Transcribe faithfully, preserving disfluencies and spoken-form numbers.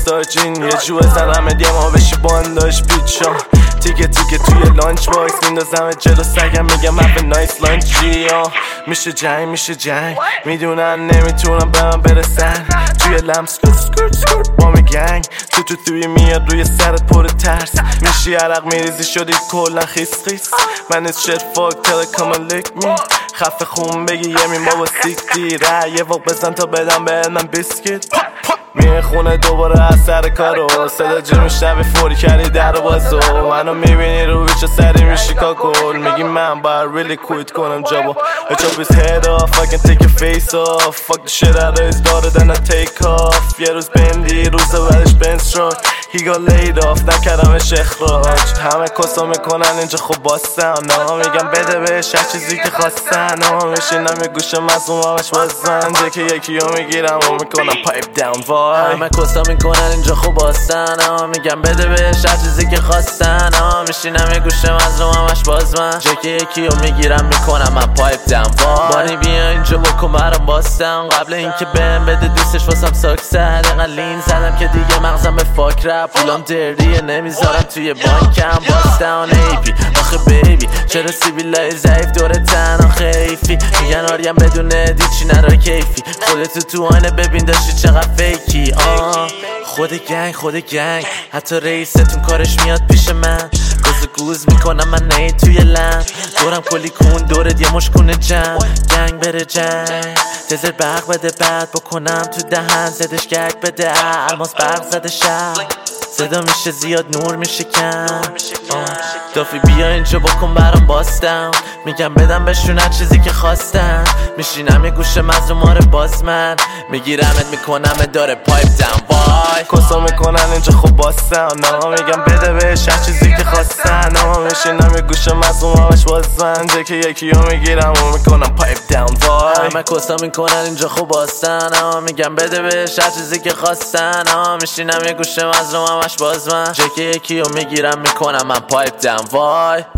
استارچین یه جو بزنم دیگه ما بشی بانداش پیچا تیکه تیکه توی لانچ باکس میندازم جلو سگم میگم have a nice lunch یا میشه جنگ میشه جنگ میدونن نمیتونم به من برسن توی لم سکرت سکرت سکرت با می گنگ تو تو توی میاد روی سرت پر ترس میشی عرق میریزی شدی کلا خیس خیس من از شت فاک تل کام لیک می خفه خون بگی یه می بابا سیکتی ره یه وقت بزن تا بدم به من بیسکیت میه خونه دوباره از سر کارو صدا جو میشنوی فوری کردی در و بازو منو میبینی رو بیچه سری میشی کاکل میگی من باید really quit کنم جابو I chop his head off I can take your face off fuck the shit out of his daughter then I take off یه روز بندی روز بعدش بنستروک he got laid off نکردمش اخراج همه کسا میکنن اینجا خوب باستن نه میگم بده بهش هر چیزی که خواستن نه میشینم یه گوشه مظلوممش بازن جه که یکی رو میگیرم و میکنم پایپ داون همه کسا میکنن اینجا خوب باستن اما میگم بده بهش هر چیزی که خواستن اما میشینم یه گوشه مظلوممش باز من جه که یکی رو میگیرم میکنم من پایپ دم بانی بیا اینجا بکن برام باستن قبل اینکه بهم بده دوستش واسم ساک زد اینقدر لین زدم که دیگه مغزم به فاک رپ پولام دریه نمیذارم توی بانکم باستن ایپی آخه بیبی چرا سیبیلای ضعیف دوره تنها خیفی میگن آریم بدون دیچی نرا کیفی خودتو تو آینه ببین داشتی چقدر فیکی آه خود گنگ خود گنگ حتی رئیستون کارش میاد پیش من گوز گوز میکنم من نی توی لم دورم کلی کون دورت یه مشکونه جمع گنگ بره جنگ تزر برق بده بعد بکنم تو دهن زدش گرگ بده الماس برق زده شب صدا میشه زیاد نور میشه کم دافی بیا اینجا بکن برام باستم میگم بدم بهشون هر چیزی که خواستم میشینم یه گوشه مظلوماره باز من میگیرمت میکنم داره پایپ دم وای کسا میکنن اینجا خوب باستم نه میگم بده بهش هر چیزی که خواستن نه میشینم یه گوشه مظلومش باز من جه که یکی رو میگیرم و میکنم پایپ داون وای همه کسا میکنن اینجا خوب باستن نه میگم بده بهش هر چیزی که خواستن نه میشینم یه گوشه مظلومش باز من جه که یکی رو میگیرم میکنم من پایپ داون وای